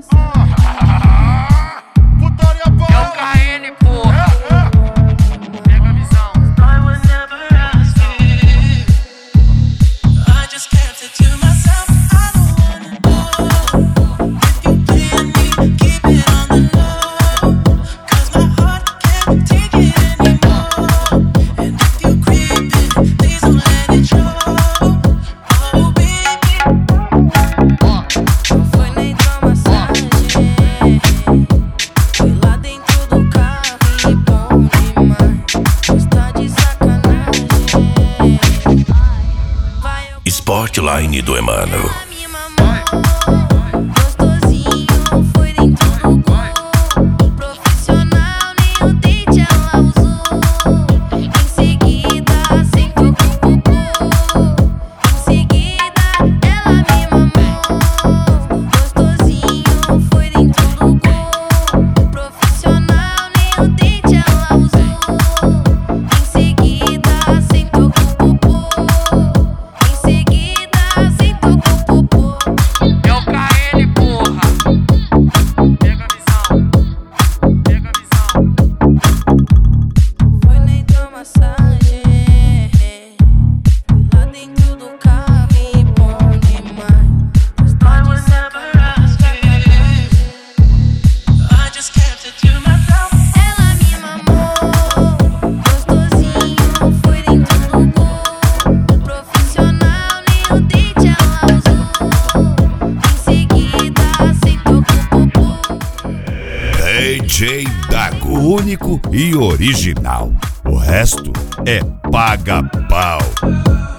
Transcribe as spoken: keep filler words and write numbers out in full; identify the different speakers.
Speaker 1: Putaria pra
Speaker 2: É o K N, porra. Pega a visão.
Speaker 3: I would never ask you. I just kept it to myself. I don't wanna know if you playing me. Keep it on the low, 'cause my heart can't take it anymore. And if you creeping, please don't let it show. Oh baby,
Speaker 4: Não foi nem hidromassagem. Fui lá dentro do carro e bom demais. Está de sacanagem. Vai eu
Speaker 5: Sportline do Emano.
Speaker 4: ela me mamou. Gostosinho, foi dentro do gol. Profissional, nem o dente ela usou. Em seguida, sentou com o popô. Em seguida, ela me mamou. Gostosinho, foi dentro do gol. Profissional, nem o dente ela usou. Em seguida, sentou com o popô. Em seguida, sentou com o popô.
Speaker 2: É o K N, porra. Pega a visão. Pega a visão.
Speaker 4: Foi na hidromassagem. Fui lá dentro do carro e bom demais. Está
Speaker 3: I
Speaker 4: de
Speaker 3: would never ask you. I just kept it to myself.
Speaker 4: ela me mamou. Gostosinho, foi dentro do gol. Profissional, nem o dente ela usou. Em seguida, sentou com o popô.
Speaker 6: D J Dago, único e original. O resto é paga-pau.